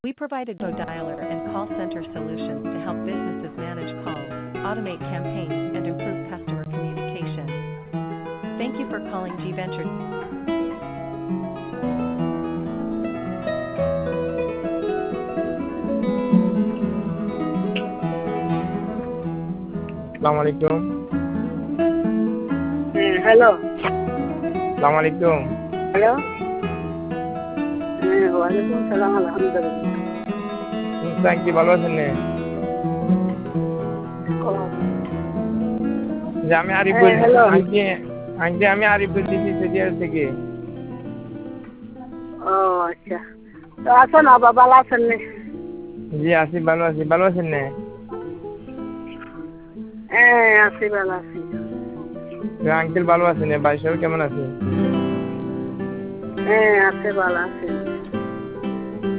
We provide a Go dialer and call center solutions to help businesses manage calls, automate campaigns, and improve customer communication. Thank you for calling G Ventures. Assalamualaikum. Hello Assalamualaikum. Hello ওয়ালাইকুম সালাম আলহামদুলিল্লাহ কি ভালো আছেন নে? যে আমি আরিফ বলছি। হ্যালো আমি আরিফ বলছি সিজিআর থেকে। ও আচ্ছা তো আছেন বাবা ভালো আছেন নে? জি আছি, ভালো আছি। ভালো আছেন নে? আছি ভালো আছি। আঙ্কেল ভালো আছেন? ভাই সব কেমন আছে? আছে ভালো আছে।